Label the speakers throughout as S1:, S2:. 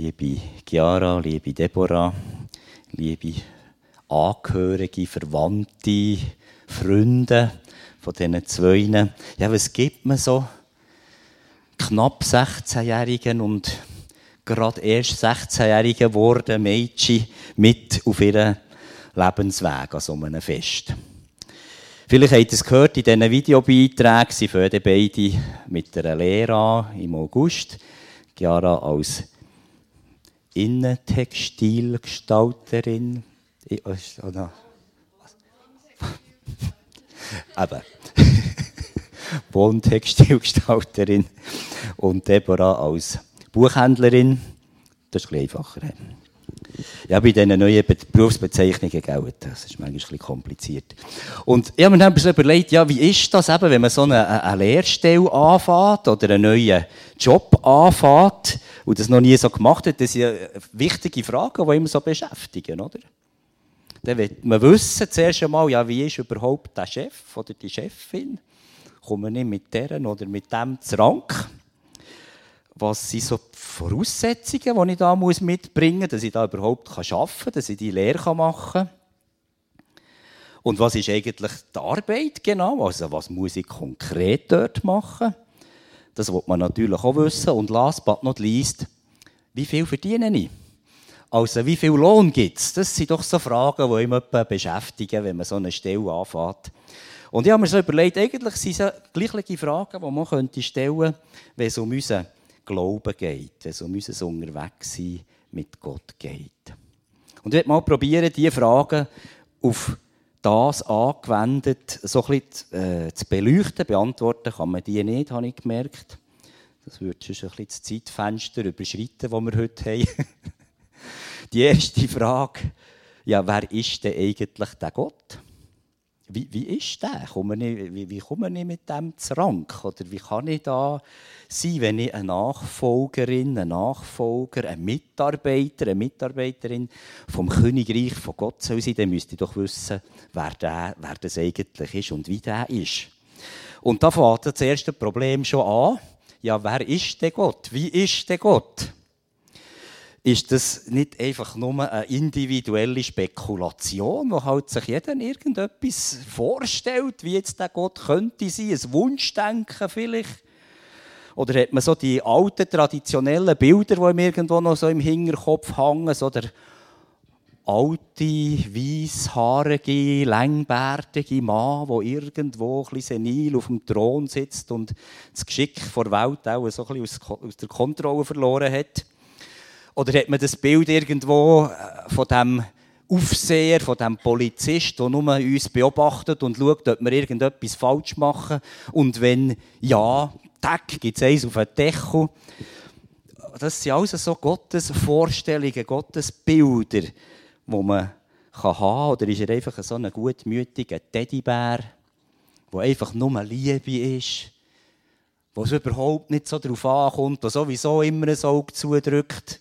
S1: Liebe Chiara, liebe Deborah, liebe Angehörige, Verwandte, Freunde von diesen Zweien. Ja, was gibt man so knapp 16-Jährigen und gerade erst 16-Jährigen geworden Mädchen mit auf ihren Lebensweg an so einem Fest? Vielleicht habt ihr es gehört in diesen Videobeiträgen, sie fangen beide mit einer Lehre an im August. Chiara als Innentextilgestalterin. Eben. Wohntextilgestalterin. Und Deborah als Buchhändlerin. Das ist ein bisschen einfacher. Ja, bei diesen neuen Berufsbezeichnungen, das ist manchmal ein bisschen kompliziert. Und ich habe mir dann so überlegt, ja, wie ist das eben, wenn man so eine Lehrstelle anfängt oder einen neuen Job anfängt und das noch nie so gemacht hat? Das sind ja wichtige Fragen, die immer so beschäftigen, oder? Dann will man wissen, zuerst einmal, ja, wie ist überhaupt der Chef oder die Chefin? Kommen wir mit deren oder mit dem zu Rank? Was sind so die Voraussetzungen, die ich da mitbringen muss, dass ich da überhaupt arbeiten kann, dass ich die Lehre machen kann? Und was ist eigentlich die Arbeit genau? Also was muss ich konkret dort machen? Das will man natürlich auch wissen. Und last but not least, wie viel verdiene ich? Also wie viel Lohn gibt es? Das sind doch so Fragen, die mich beschäftigen, wenn man so eine Stelle anfängt. Und ich habe mir so überlegt, eigentlich sind es gleiche Fragen, die man stellen könnte, wenn es um unseren Glauben geht, wenn es um unser Unterwegssein mit Gott geht. Und ich werde mal probieren, diese Fragen auf das angewendet so ein bisschen zu beleuchten. Beantworten kann man die nicht, habe ich gemerkt. Das würde schon ein bisschen das Zeitfenster überschreiten, das wir heute haben. Die erste Frage, ja, wer ist denn eigentlich der Gott? Wie ist der? Wie komme ich mit dem zu Rank? Oder wie kann ich da sein, wenn ich eine Nachfolgerin, ein Nachfolger, ein Mitarbeiter, eine Mitarbeiterin vom Königreich von Gott soll sein? Dann müsste ich doch wissen, wer das eigentlich ist und wie der ist. Und da fängt das erste Problem schon an. Ja, wer ist denn Gott? Wie ist denn Gott? Ist das nicht einfach nur eine individuelle Spekulation, wo halt sich jeder irgendetwas vorstellt, wie jetzt der Gott könnte sein, ein Wunschdenken vielleicht? Oder hat man so die alten, traditionellen Bilder, die ihm irgendwo noch so im Hinterkopf hängen, so der alte, weisshaarige, längbärtige Mann, der irgendwo ein bisschen senil auf dem Thron sitzt und das Geschick vor der Welt auch so ein bisschen aus der Kontrolle verloren hat? Oder hat man das Bild irgendwo von dem Aufseher, von dem Polizist, der nur uns beobachtet und schaut, ob wir irgendetwas falsch machen? Und wenn ja, tack, gibt es eins auf den Deckel. Das sind alles so Gottes Vorstellungen, Gottes Bilder, die man haben kann. Oder ist er einfach so ein gutmütiger Teddybär, der einfach nur Liebe ist, wo es überhaupt nicht so darauf ankommt, der sowieso immer ein Auge zudrückt?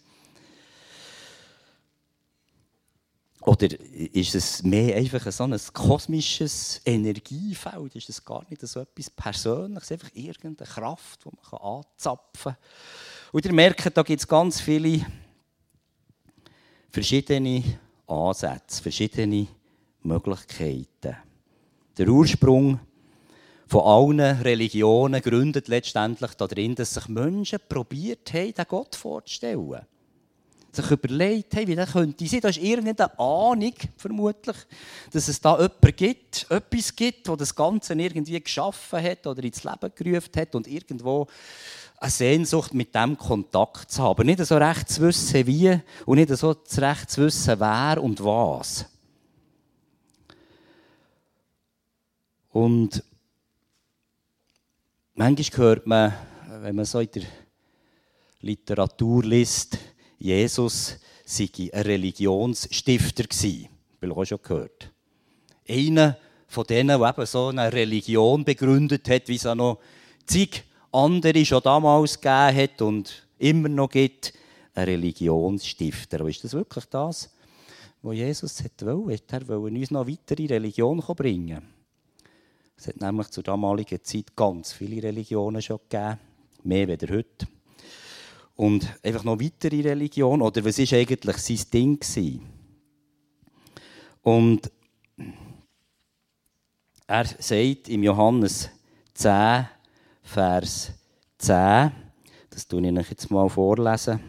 S1: Oder ist es mehr einfach so ein kosmisches Energiefeld? Ist es gar nicht so etwas Persönliches? Einfach irgendeine Kraft, die man anzapfen kann? Und ihr merkt, da gibt es ganz viele verschiedene Ansätze, verschiedene Möglichkeiten. Der Ursprung von allen Religionen gründet letztendlich darin, dass sich Menschen probiert haben, den Gott vorzustellen. Sich überlegt haben, wie das könnte sein. Da ist irgendeine Ahnung, vermutlich, dass es da etwas gibt, das das Ganze irgendwie geschaffen hat oder ins Leben gerufen hat und irgendwo eine Sehnsucht mit dem Kontakt zu haben. Aber nicht so recht zu wissen, wie und nicht so recht zu wissen, wer und was. Und manchmal hört man, wenn man so in der Literatur liest, Jesus sei ein Religionsstifter gewesen. Ich habe auch schon gehört. Einer von denen, der eben so eine Religion begründet hat, wie es auch noch zig andere schon damals gegeben hat und immer noch gibt, ein Religionsstifter. Aber ist das wirklich das, was Jesus wollte? Er wollte uns noch weitere Religion bringen. Es hat nämlich zur damaligen Zeit ganz viele Religionen schon gegeben, mehr als heute. Und einfach noch weitere Religion? Oder was war eigentlich sein Ding gewesen? Und er sagt im Johannes 10, Vers 10, das tue ich euch jetzt mal vorlesen.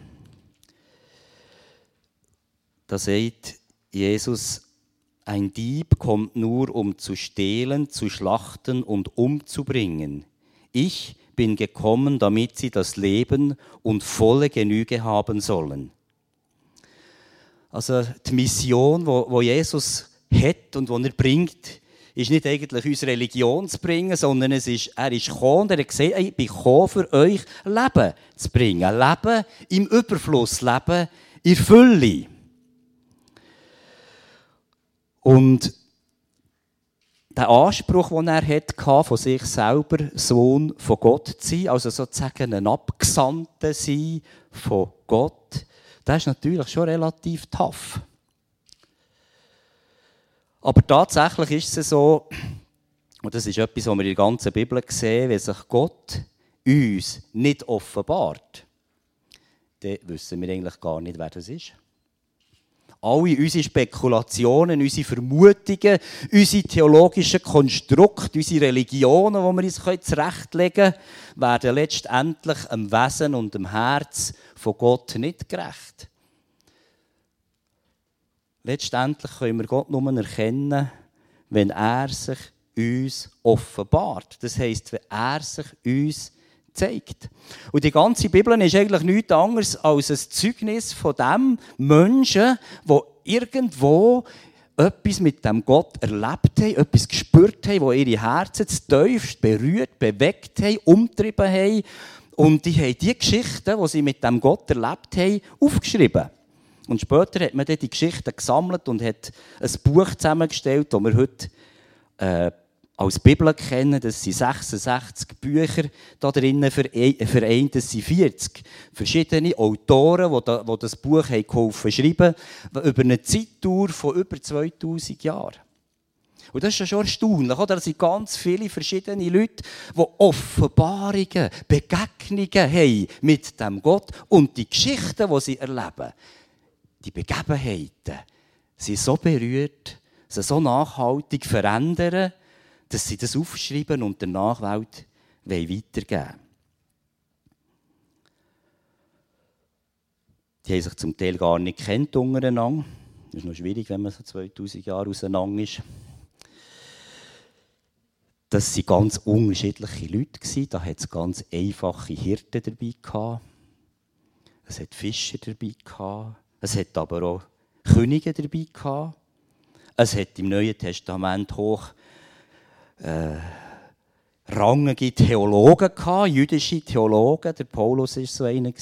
S1: Da sagt Jesus, ein Dieb kommt nur, um zu stehlen, zu schlachten und umzubringen. Ich bin gekommen, damit sie das Leben und volle Genüge haben sollen. Also die Mission, die Jesus hat und die er bringt, ist nicht eigentlich uns Religion zu bringen, sondern er ist gekommen und er hat gesagt, ich bin gekommen, für euch Leben zu bringen. Leben im Überfluss, Leben in Fülle. Und der Anspruch, den er hatte, von sich selber Sohn von Gott zu sein, also sozusagen ein Abgesandter sein von Gott, das ist natürlich schon relativ tough. Aber tatsächlich ist es so, und das ist etwas, was wir in der ganzen Bibel sehen, wenn sich Gott uns nicht offenbart, dann wissen wir eigentlich gar nicht, wer das ist. Alle unsere Spekulationen, unsere Vermutungen, unsere theologischen Konstrukte, unsere Religionen, die wir uns zurechtlegen können, werden letztendlich dem Wesen und dem Herz von Gott nicht gerecht. Letztendlich können wir Gott nur erkennen, wenn er sich uns offenbart. Das heisst, wenn er sich uns zeigt. Und die ganze Bibel ist eigentlich nichts anderes als ein Zeugnis von dem Menschen, der irgendwo etwas mit dem Gott erlebt haben, etwas gespürt haben, wo ihre Herzen tiefst berührt, bewegt haben, umgetrieben haben. Und die haben die Geschichten, die sie mit dem Gott erlebt haben, aufgeschrieben. Und später hat man dann die Geschichten gesammelt und hat ein Buch zusammengestellt, das wir heute als Bibel kennen. Das sind 66 Bücher da drinnen vereint. Das sind 40 verschiedene Autoren, die das Buch geholfen schreiben, über eine Zeitdauer von über 2000 Jahren. Und das ist ja schon erstaunlich, oder? Das sind ganz viele verschiedene Leute, die Offenbarungen, Begegnungen haben mit dem Gott und die Geschichten, die sie erleben. Die Begebenheiten sind so berührt, sie so nachhaltig verändern, dass sie das aufschreiben und der Nachwelt weitergeben wollen. Die haben sich zum Teil gar nicht gekannt untereinander. Das ist noch schwierig, wenn man so 2000 Jahre auseinander ist. Das waren ganz unterschiedliche Leute. Da hat es ganz einfache Hirten dabei gehabt. Es hat Fischer dabei gehabt. Es hat aber auch Könige dabei gehabt. Es hat im Neuen Testament rangige Theologen gehabt, jüdische Theologen. Der Paulus war so einer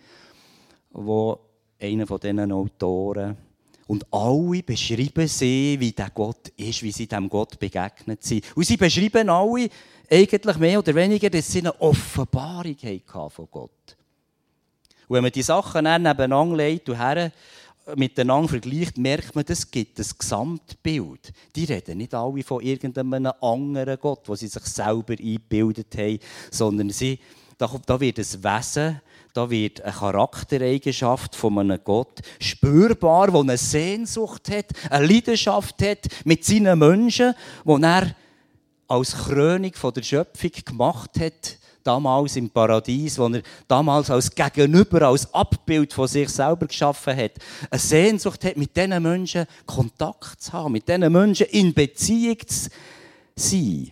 S1: von diesen Autoren. Und alle beschreiben sie, wie der Gott ist, wie sie dem Gott begegnet sind. Und sie beschreiben alle eigentlich mehr oder weniger, dass sie eine Offenbarung hatten von Gott. Und wenn man die Sachen dann nebeneinander legt und miteinander vergleicht, merkt man, es gibt ein Gesamtbild. Die reden nicht alle von irgendeinem anderen Gott, den sie sich selber eingebildet haben, sondern da wird ein Wesen, da wird eine Charaktereigenschaft von einem Gott spürbar, der eine Sehnsucht hat, eine Leidenschaft hat mit seinen Menschen, die er als Krönung der Schöpfung gemacht hat, damals im Paradies, wo er damals als Gegenüber, als Abbild von sich selber geschaffen hat, eine Sehnsucht hat, mit diesen Menschen Kontakt zu haben, mit diesen Menschen in Beziehung zu sein.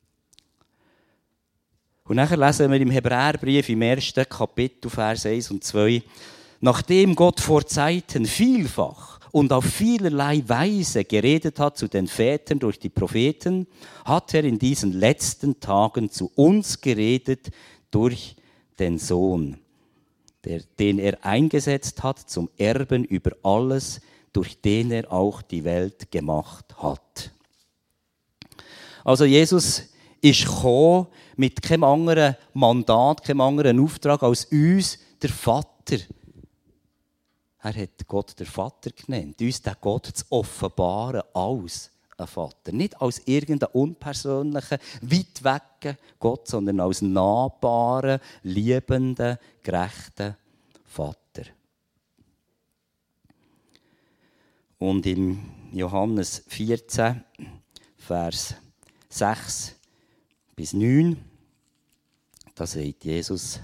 S1: Und nachher lesen wir im Hebräerbrief im 1. Kapitel, Vers 1 und 2, nachdem Gott vor Zeiten vielfach und auf vielerlei Weise geredet hat zu den Vätern durch die Propheten, hat er in diesen letzten Tagen zu uns geredet durch den Sohn, den er eingesetzt hat zum Erben über alles, durch den er auch die Welt gemacht hat. Also Jesus ist gekommen mit keinem anderen Mandat, keinem anderen Auftrag als uns, der Vater. Er hat Gott der Vater genannt, uns den Gott zu offenbaren als ein Vater. Nicht als irgendeinen unpersönlichen, weit weg Gott, sondern als nahbaren, liebenden, gerechten Vater. Und im Johannes 14, Vers 6 bis 9, da sagt Jesus: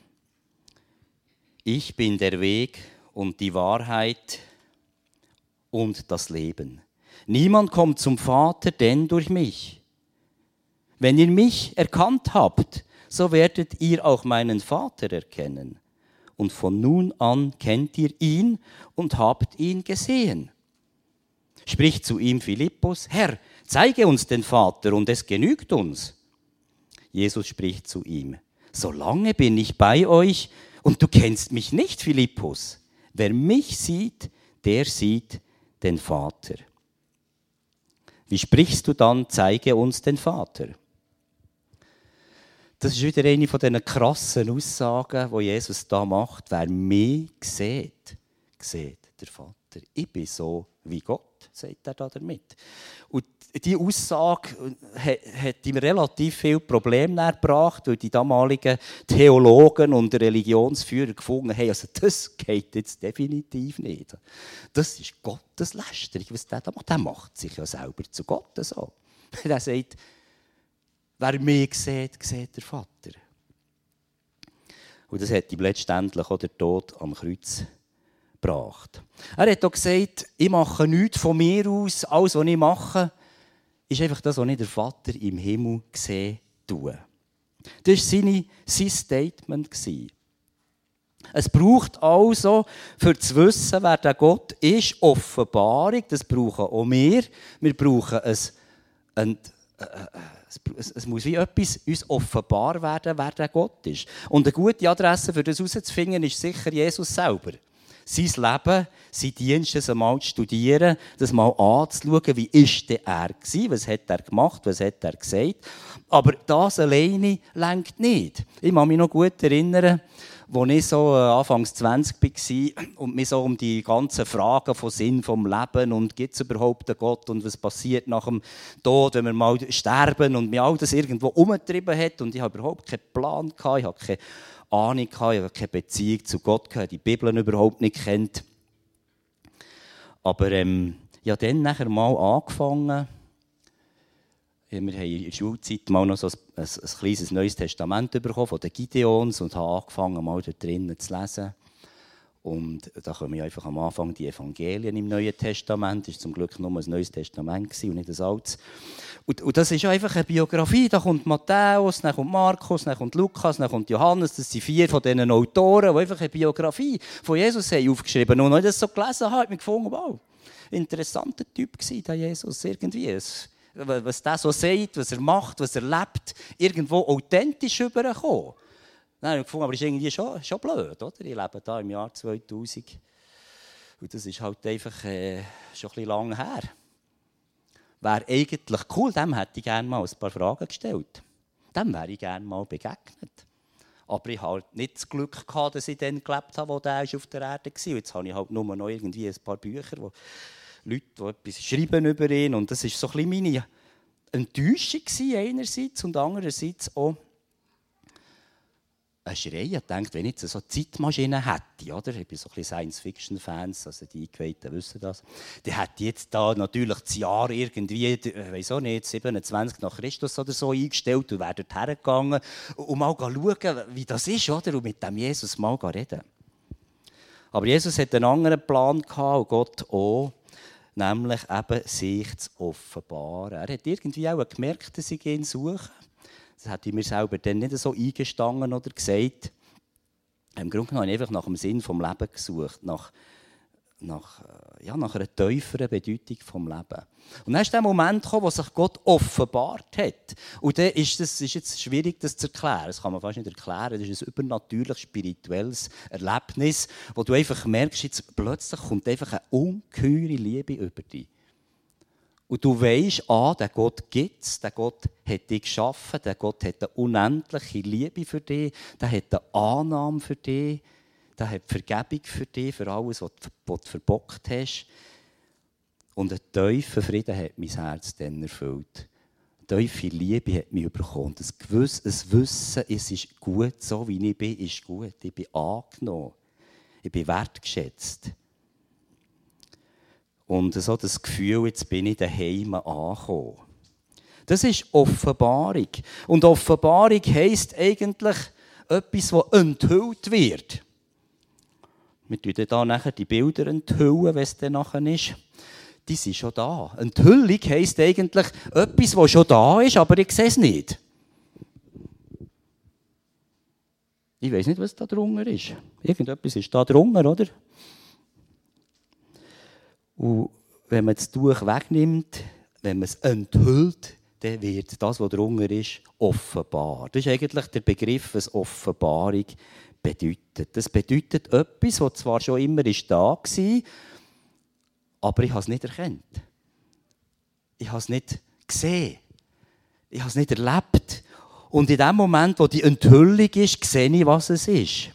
S1: Ich bin der Weg und die Wahrheit und das Leben. Niemand kommt zum Vater, denn durch mich. Wenn ihr mich erkannt habt, so werdet ihr auch meinen Vater erkennen. Und von nun an kennt ihr ihn und habt ihn gesehen. Spricht zu ihm Philippus: Herr, zeige uns den Vater, und es genügt uns. Jesus spricht zu ihm: So lange bin ich bei euch, und du kennst mich nicht, Philippus. Wer mich sieht, der sieht den Vater. Wie sprichst du dann: Zeige uns den Vater? Das ist wieder eine von diesen krassen Aussagen, die Jesus da macht. Wer mich sieht, sieht den Vater. Ich bin so wie Gott, sagt er da damit. Und diese Aussage hat ihm relativ viele Probleme gebracht, weil die damaligen Theologen und Religionsführer gefunden haben, also das geht jetzt definitiv nicht. Das ist Gotteslästerung, was der da macht. Der macht sich ja selber zu Gott so. Der sagt, wer mich sieht, sieht der Vater. Und das hat ihm letztendlich auch der Tod am Kreuz gebracht. Er hat auch gesagt, ich mache nichts von mir aus. Alles, was ich mache, ist einfach das, was ich der Vater im Himmel gesehen tue. Das war sein Statement. Es braucht also, für zu wissen, wer der Gott ist, Offenbarung. Das brauchen auch wir. Wir brauchen es muss wie etwas uns offenbar werden, wer der Gott ist. Und eine gute Adresse, für das herauszufinden, ist sicher Jesus selber. Sein Leben, sein Dienst, das einmal zu studieren, das mal anzuschauen, wie war er gewesen, was hat er gemacht, was hat er gesagt. Aber das alleine reicht nicht. Ich kann mich noch gut erinnern, als ich so Anfangs 20 war und mich so um die ganzen Fragen von Sinn vom Leben und gibt es überhaupt einen Gott und was passiert nach dem Tod, wenn wir mal sterben und mich all das irgendwo umgetrieben hat und ich habe überhaupt keinen Plan gehabt, ich habe keine Ahnung gehabt, ich habe keine Beziehung zu Gott gehabt, die Bibel überhaupt nicht kennt. Aber ich habe dann nachher mal angefangen. Wir haben in der Schulzeit mal noch so ein kleines Neues Testament bekommen von den Gideons und haben angefangen, mal dort drinnen zu lesen. Und da kommen ja einfach am Anfang die Evangelien im Neuen Testament. Das war zum Glück nur ein Neues Testament und nicht ein altes. Und das ist einfach eine Biografie. Da kommt Matthäus, dann kommt Markus, dann kommt Lukas, dann kommt Johannes. Das sind 4 von diesen Autoren, die einfach eine Biografie von Jesus haben aufgeschrieben haben. Und als ich das so gelesen habe, habe ich mir gefunden, wow, interessanter Typ war der Jesus irgendwie. Was der so sagt, was er macht, was er lebt, irgendwo authentisch rüberkommen. Dann habe ich gefunden, aber das ist irgendwie schon blöd, oder? Ich lebe da im Jahr 2000. Und das ist halt einfach schon ein bisschen lange her. Wäre eigentlich cool, dem hätte ich gerne mal ein paar Fragen gestellt. Dem wäre ich gerne mal begegnet. Aber ich hatte halt nicht das Glück gehabt, dass ich dann gelebt habe, wo der auf der Erde war. Jetzt habe ich halt nur noch irgendwie ein paar Bücher, wo Leute, die etwas schreiben über ihn. Und das war so ein bisschen meine Enttäuschung einerseits und andererseits auch ein Schrei. Ich dachte, wenn ich jetzt so eine Zeitmaschine hätte, oder? Ich bin so ein bisschen Science-Fiction-Fans, also die Eingeweihten wissen das, dann hätte ich jetzt da natürlich das Jahr irgendwie, ich weiss auch nicht, 27 nach Christus oder so eingestellt und wäre dort hergegangen und mal schauen, wie das ist, oder? Und mit dem Jesus mal reden. Aber Jesus hatte einen anderen Plan gehabt und Gott auch, nämlich eben sich zu offenbaren. Er hat irgendwie auch gemerkt, dass ich ihn suche. Das hat ich mir selber dann nicht so eingestanden oder gesagt. Im Grunde genommen habe ich einfach nach dem Sinn des Lebens gesucht, nach einer tieferen Bedeutung des Lebens. Und dann ist der Moment gekommen, wo sich Gott offenbart hat. Und dann ist jetzt schwierig, das zu erklären. Das kann man fast nicht erklären. Das ist ein übernatürlich spirituelles Erlebnis, wo du einfach merkst, jetzt plötzlich kommt einfach eine ungeheure Liebe über dich. Und du weisst, der Gott gibt es, der Gott hat dich geschaffen, der Gott hat eine unendliche Liebe für dich, der hat eine Annahme für dich, der hat Vergebung für dich, für alles, was du verbockt hast. Und ein tiefer Frieden hat mein Herz dann erfüllt. Eine tiefe Liebe hat mich bekommen. Ein Wissen, es ist gut, so wie ich bin, ist gut. Ich bin angenommen. Ich bin wertgeschätzt. Und so das Gefühl, jetzt bin ich daheim angekommen. Das ist Offenbarung. Und Offenbarung heisst eigentlich etwas, das enthüllt wird. Wir tun dann nachher die Bilder enthüllen, wenn es dann nachher ist. Die sind schon da. Enthüllung heisst eigentlich etwas, das schon da ist, aber ich sehe es nicht. Ich weiss nicht, was da drunter ist. Irgendetwas ist da drunter, oder? Und wenn man das Tuch wegnimmt, wenn man es enthüllt, dann wird das, was drunter ist, offenbar. Das ist eigentlich der Begriff, was Offenbarung bedeutet. Das bedeutet etwas, das zwar schon immer da war, aber ich habe es nicht erkannt. Ich habe es nicht gesehen. Ich habe es nicht erlebt. Und in dem Moment, wo die Enthüllung ist, sehe ich, was es ist.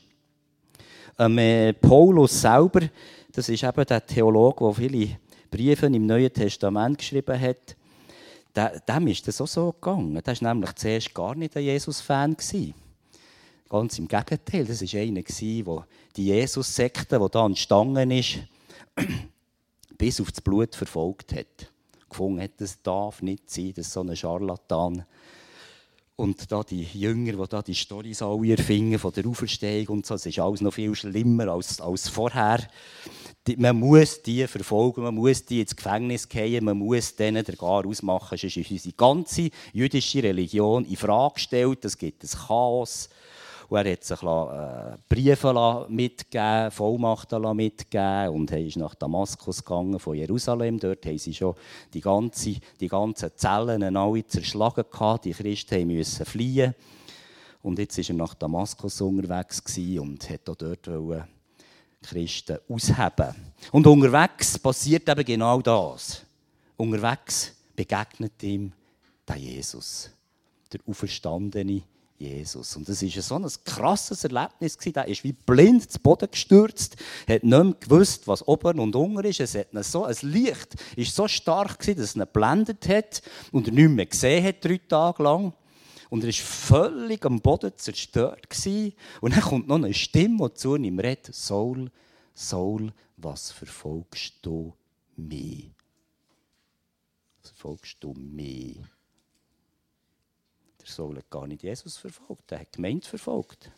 S1: Paulus selber, das ist eben der Theologe, der viele Briefe im Neuen Testament geschrieben hat, dem ist das auch so gegangen. Der war nämlich zuerst gar nicht ein Jesus-Fan. Ganz im Gegenteil, das war einer, der die Jesus-Sekte, die da entstanden ist, bis auf das Blut verfolgt hat. Gefunden hat, das darf nicht sein, das ist so ein Scharlatan. Und da die Jünger, die da die Storys alle erfinden von der Auferstehung und so, das ist alles noch viel schlimmer als vorher. Man muss die verfolgen, man muss die ins Gefängnis gehen, man muss denen den Gar ausmachen, sonst ist unsere ganze jüdische Religion in Frage gestellt, es gibt ein Chaos. Und er hat sich Briefe mitgegeben, Vollmachten mitgegeben und ist nach Damaskus gegangen, von Jerusalem. Dort haben sie schon die ganzen Zellen alle zerschlagen gehabt. Die Christen mussten fliehen. Und jetzt war er nach Damaskus unterwegs und wollte auch dort Christen ausheben. Und unterwegs passiert eben genau das. Unterwegs begegnet ihm der Jesus, der auferstandene Jesus. Und das war so ein krasses Erlebnis. Der ist wie blind zu Boden gestürzt, hat nicht mehr gewusst, was oben und unten ist. Es hat ein Licht war so stark, dass es ihn geblendet hat und er nichts mehr gesehen hat 3 Tage lang. Und er war völlig am Boden zerstört. Und dann kommt noch eine Stimme, die zu ihm redet: Saul, Saul, was verfolgst du mich? Was verfolgst du mich? Der Saul hat gar nicht Jesus verfolgt, er hat die Gemeinde verfolgt.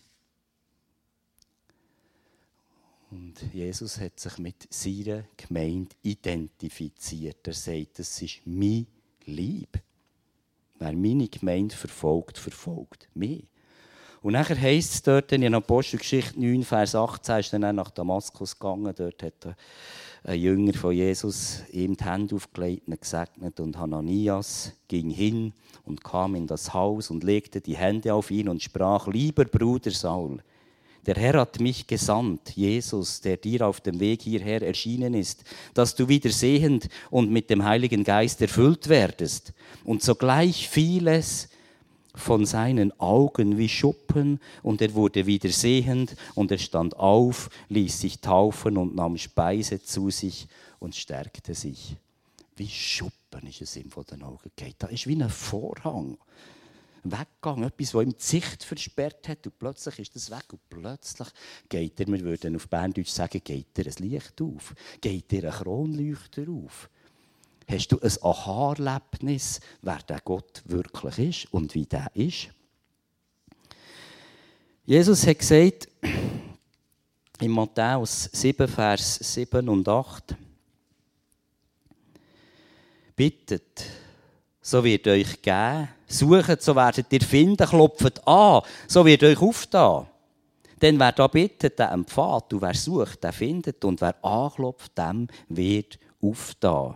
S1: Und Jesus hat sich mit seiner Gemeinde identifiziert. Er sagt, das ist mein Lieb. Wer meine Gemeinde verfolgt, verfolgt mich. Und nachher heisst es dort in Apostelgeschichte 9, Vers 18, ist dann nach Damaskus gegangen. Dort hat ein Jünger von Jesus ihm die Hände aufgelegt und gesegnet. Und Hananias ging hin und kam in das Haus und legte die Hände auf ihn und sprach: Lieber Bruder Saul, der Herr hat mich gesandt, Jesus, der dir auf dem Weg hierher erschienen ist, dass du wieder sehend und mit dem Heiligen Geist erfüllt werdest. Und sogleich fiel es von seinen Augen wie Schuppen, und er wurde wieder sehend, und er stand auf, ließ sich taufen und nahm Speise zu sich und stärkte sich. Wie Schuppen ist es ihm von den Augen gegangen. Da ist wie ein Vorhang weggegangen, etwas, das ihm die Sicht versperrt hat, und plötzlich ist das weg und plötzlich geht er, wir würden auf Berndeutsch sagen, geht dir ein Licht auf, geht dir ein Kronleuchter auf. Hast du ein Aha-Erlebnis, wer der Gott wirklich ist und wie der ist? Jesus hat gesagt, in Matthäus 7, Vers 7 und 8, bittet, so wird euch geben, sucht, so werdet ihr finden, klopft an, so wird euch aufgetan. Denn wer da bittet, der empfängt, und wer sucht, der findet, und wer anklopft, dem wird aufgetan.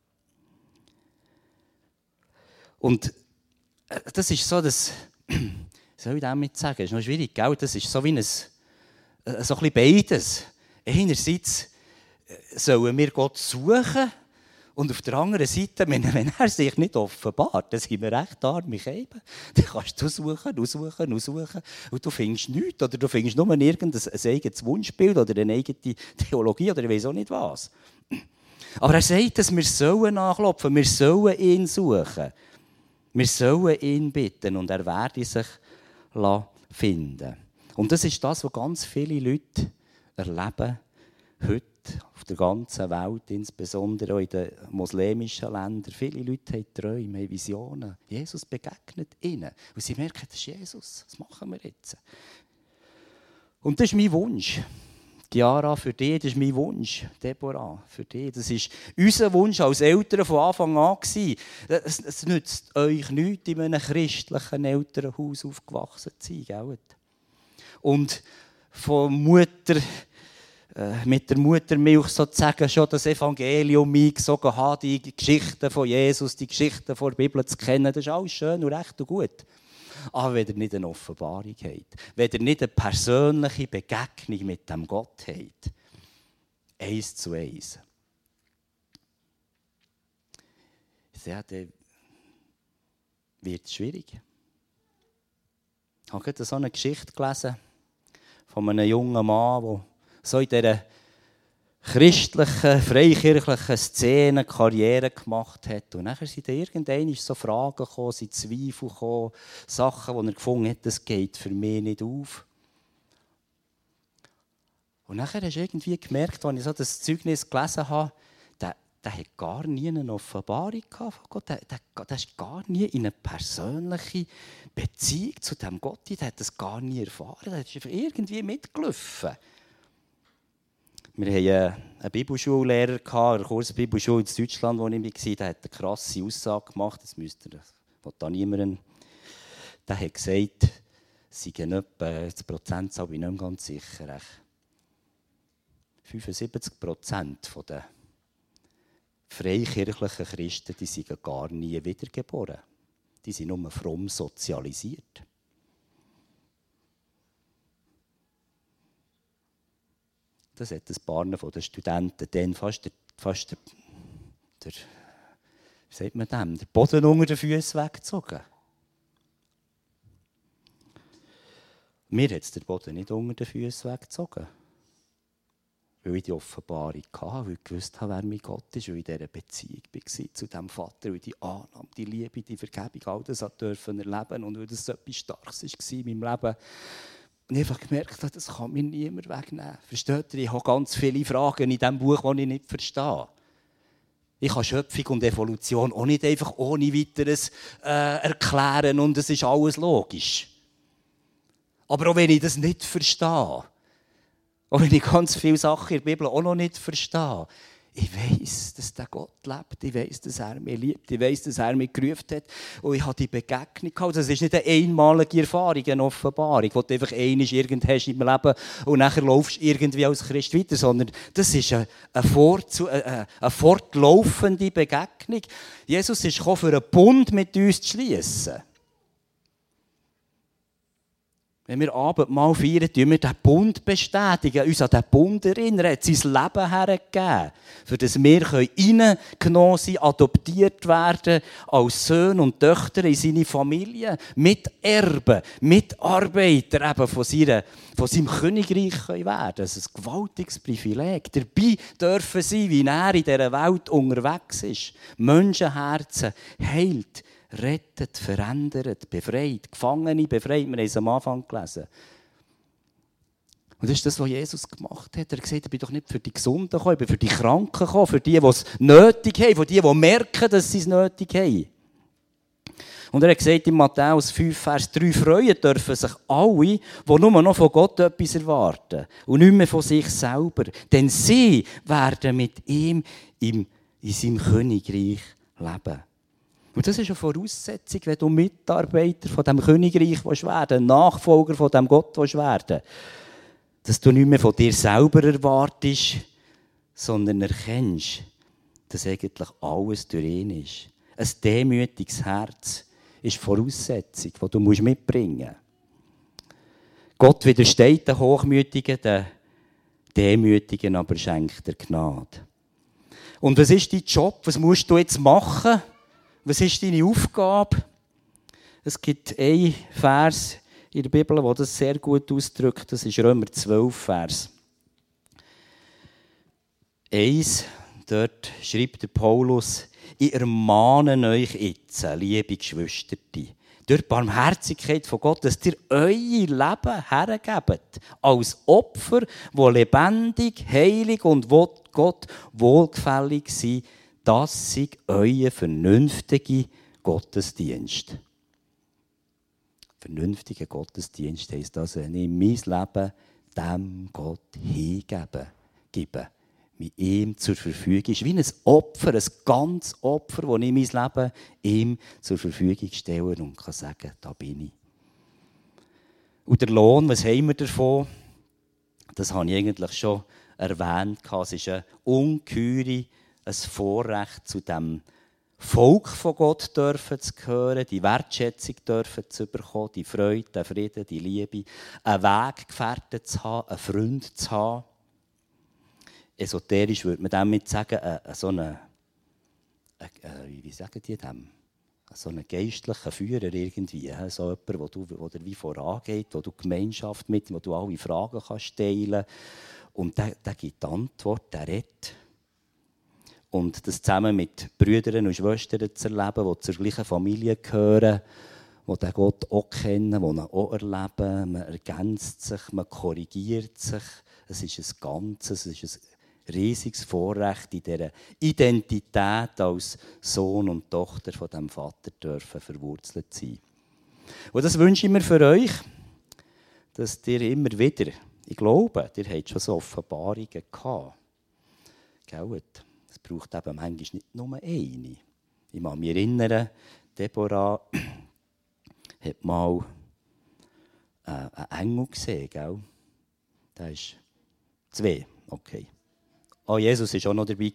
S1: Und das ist so, das soll ich damit sagen, das ist noch schwierig, gell? Das ist so wie so ein bisschen beides. Einerseits sollen wir Gott suchen, und auf der anderen Seite, wenn er sich nicht offenbart, dann sind wir recht arme Keiben. Dann kannst du suchen, und du findest nichts. Oder du findest nur irgendein eigenes Wunschbild oder eine eigene Theologie oder ich weiss auch nicht was. Aber er sagt, dass wir sollen nachklopfen, wir sollen ihn suchen. Wir sollen ihn bitten und er werde sich finden. Und das ist das, was ganz viele Leute erleben, heute auf der ganzen Welt, insbesondere auch in den muslimischen Ländern. Viele Leute haben Träume, haben Visionen. Jesus begegnet ihnen. Und sie merken, das ist Jesus. Was machen wir jetzt? Und das ist mein Wunsch. Chiara, für dich, das ist mein Wunsch. Deborah, für dich. Das war unser Wunsch als Eltern von Anfang an. Es nützt euch nichts, in einem christlichen Elternhaus aufgewachsen zu sein. Gell? Und mit der Muttermilch sozusagen schon das Evangelium eingesogen haben, die Geschichten von Jesus, die Geschichten von der Bibel zu kennen, das ist alles schön und recht und gut. Aber wenn ihr nicht eine Offenbarung habt, wenn ihr nicht eine persönliche Begegnung mit dem Gott habt, 1:1, ja, dann wird es schwierig. Ich habe gerade so eine Geschichte gelesen von einem jungen Mann, der so in dieser christlichen, freikirchlichen Szene Karriere gemacht hat. Und dann sind irgendwann so Fragen gekommen, sind Zweifel gekommen, Sachen, die er gefunden hat, das geht für mich nicht auf. Und dann hast du irgendwie gemerkt, als ich so das Zeugnis gelesen habe, der hat gar nie eine Offenbarung gehabt von Gott. Der ist gar nie in eine persönliche Beziehung zu dem Gott. Der hat das gar nie erfahren. Der ist irgendwie mitgelaufen. Wir hatten einen Bibelschullehrer, eine Kursbibelschule in Deutschland, wo ich war. Der hat eine krasse Aussage gemacht. Das da niemandem. Der hat gesagt, es seien etwa, die Prozentzahl bin ich nicht mehr ganz sicher. 75% der freikirchlichen Christen, die sind gar nie wiedergeboren. Die sind nur fromm sozialisiert. Das hat ein paar von den Studenten dann fast der wie sagt man dem, der Boden unter den Füßen weggezogen. Mir hat es der Boden nicht unter den Füßen weggezogen. Weil ich die Offenbarung hatte, weil ich gewusst habe, wer mein Gott ist, weil ich in dieser Beziehung war zu diesem Vater, weil ich die Annahme, die Liebe, die Vergebung, all das erleben durfte und weil das so etwas Starkes war in meinem Leben. Und ich habe gemerkt, das kann mir niemand wegnehmen. Versteht ihr? Ich habe ganz viele Fragen in diesem Buch, die ich nicht verstehe. Ich kann Schöpfung und Evolution auch nicht einfach ohne Weiteres erklären und es ist alles logisch. Aber auch wenn ich das nicht verstehe, auch wenn ich ganz viele Sachen in der Bibel auch noch nicht verstehe, ich weiss, dass der Gott lebt. Ich weiss, dass er mich liebt. Ich weiss, dass er mich gerufen hat. Und ich habe die Begegnung gehabt. Das ist nicht eine einmalige Erfahrung, eine Offenbarung, die du einfach einmal irgend hast im Leben und nachher laufst du irgendwie als Christ weiter, sondern das ist eine fortlaufende Begegnung. Jesus ist gekommen, für einen Bund mit uns zu schliessen. Wenn wir Abendmahl feiern, tun wir diesen Bund bestätigen, uns an diesen Bund erinnern. Er hat sein Leben hergegeben, für das wir reingenommen sein, adoptiert werden als Söhne und Töchter in seine Familie, Miterben, Mitarbeiter eben von seinem Königreich werden können. Das ist ein gewaltiges Privileg. Dabei dürfen sein, wie er in dieser Welt unterwegs ist. Menschenherzen heilt, rettet, verändert, befreit, Gefangene befreit. Wir haben es am Anfang gelesen. Und das ist das, was Jesus gemacht hat. Er hat gesagt, ich bin doch nicht für die Gesunden gekommen, ich bin für die Kranken gekommen, für die es nötig haben, für die merken, dass sie es nötig haben. Und er hat gesagt in Matthäus 5, Vers 3, freuen dürfen sich alle, die nur noch von Gott etwas erwarten und nicht mehr von sich selber. Denn sie werden mit ihm in seinem Königreich leben. Und das ist eine Voraussetzung, wenn du Mitarbeiter von diesem Königreich werden willst, Nachfolger von diesem Gott werden willst, dass du nicht mehr von dir selber erwartest, sondern erkennst, dass eigentlich alles durch ihn ist. Ein demütiges Herz ist die Voraussetzung, die du mitbringen musst. Gott widersteht den Hochmütigen, den Demütigen aber schenkt er Gnade. Und was ist dein Job? Was musst du jetzt machen? Was ist deine Aufgabe? Es gibt einen Vers in der Bibel, der das sehr gut ausdrückt. Das ist Römer 12, Vers 1. Dort schreibt der Paulus, ich ermahne euch jetzt, liebe Geschwister, durch die Barmherzigkeit von Gott, dass ihr euer Leben hergebt. Als Opfer, das lebendig, heilig und Gott wohlgefällig sind. Das sei euer vernünftiger Gottesdienst. Vernünftiger Gottesdienst heisst das, wenn ich mein Leben dem Gott hingebe, mit ihm zur Verfügung ist. Wie ein Opfer, ein ganzes Opfer, das ich mein Leben ihm zur Verfügung stelle und kann sagen, da bin ich. Und der Lohn, was haben wir davon? Das habe ich eigentlich schon erwähnt. Es ist ein ungeheures Vorrecht, zu dem Volk von Gott dürfen zu gehören, die Wertschätzung dürfen zu bekommen, die Freude, den Frieden, die Liebe, einen Weggefährten zu haben, einen Freund zu haben. Esoterisch würde man damit sagen, wie sagen die dem? So einen geistlichen Führer irgendwie. So jemand, der dir wie vorangeht, wo du Gemeinschaft mit, wo du alle Fragen kannst stellen. Und der gibt die Antwort, der redet. Und das zusammen mit Brüdern und Schwestern zu erleben, die zur gleichen Familie gehören, die den Gott auch kennen, die ihn auch erleben. Man ergänzt sich, man korrigiert sich. Es ist ein Ganzes, es ist ein riesiges Vorrecht, in dieser Identität als Sohn und Tochter von diesem Vater dürfen verwurzelt sein. Und das wünsche ich mir für euch, dass ihr immer wieder, ich glaube, ihr habt schon so Offenbarungen gehabt. Gell? Es braucht eben manchmal nicht nur eine. Ich kann mich erinnern, Deborah hat mal einen Engel gesehen. Gell? Der ist 2, okay. Oh, Jesus war auch noch dabei.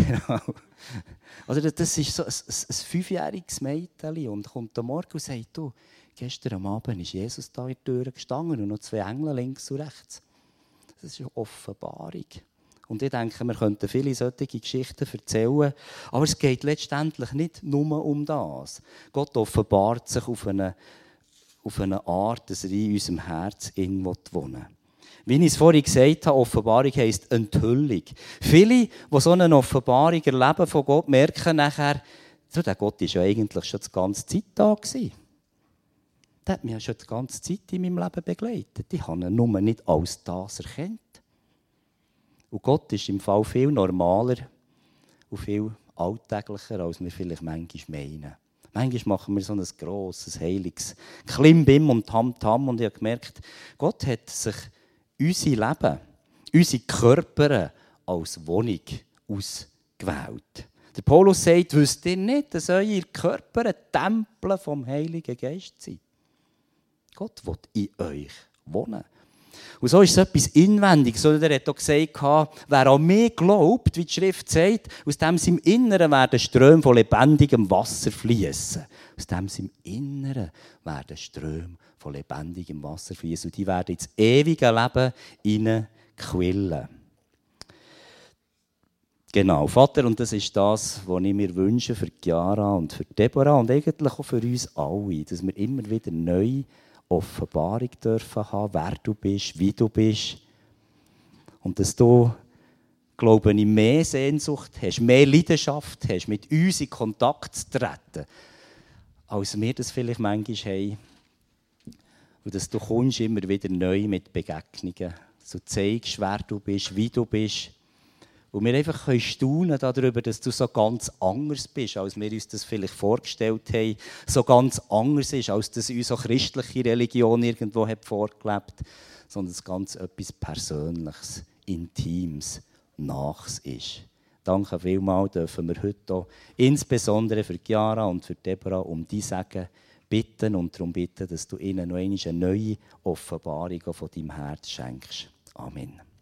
S1: Also das ist so ein 5-jähriges Mädchen und kommt am Morgen und sagt, du, gestern am Abend ist Jesus da in der Tür gestanden und noch 2 Engel links und rechts. Das ist eine Offenbarung. Und ich denke, wir könnten viele solche Geschichten erzählen, aber es geht letztendlich nicht nur um das. Gott offenbart sich auf eine Art, dass er in unserem Herz wohnen will. Wie ich es vorhin gesagt habe, Offenbarung heisst Enthüllung. Viele, die so eine Offenbarung erleben von Gott, merken nachher, so, der Gott war ja eigentlich schon die ganze Zeit da gewesen. Der hat mich ja schon die ganze Zeit in meinem Leben begleitet. Ich habe ihn nur nicht als das erkannt. Und Gott ist im Fall viel normaler und viel alltäglicher, als wir vielleicht manchmal meinen. Manchmal machen wir so ein grosses, heiliges Klimbim und Tamtam. Und ich habe gemerkt, Gott hat sich unser Leben, unsere Körper als Wohnung ausgewählt. Der Paulus sagt, wisst ihr nicht, dass euer Körper ein Tempel vom Heiligen Geist sind? Gott will in euch wohnen. Und so ist es etwas Inwendiges. Er hat auch gesagt, wer an mich glaubt, wie die Schrift sagt, aus dem seinem Inneren werden Ströme von lebendigem Wasser fließen. Aus dem seinem Inneren werden Ströme von lebendigem Wasser fließen. Und die werden ins ewige Leben hineinquillen. Genau, Vater, und das ist das, was ich mir wünsche für Chiara und für Deborah und eigentlich auch für uns alle, dass wir immer wieder neu Offenbarung dürfen haben, wer du bist, wie du bist. Und dass du, glaube ich, mehr Sehnsucht hast, mehr Leidenschaft hast, mit uns in Kontakt zu treten, als wir das vielleicht manchmal haben. Und dass du kommst immer wieder neu mit Begegnungen. Du zeigst, wer du bist, wie du bist. Und wir einfach staunen darüber, dass du so ganz anders bist, als wir uns das vielleicht vorgestellt haben. So ganz anders ist, als das unsere christliche Religion irgendwo hat vorgelebt. Sondern es ganz etwas Persönliches, Intimes, Naches ist. Danke vielmals, dürfen wir heute auch, insbesondere für Chiara und für Deborah, um die Segen bitten und darum bitten, dass du ihnen noch eine neue Offenbarung von deinem Herz schenkst. Amen.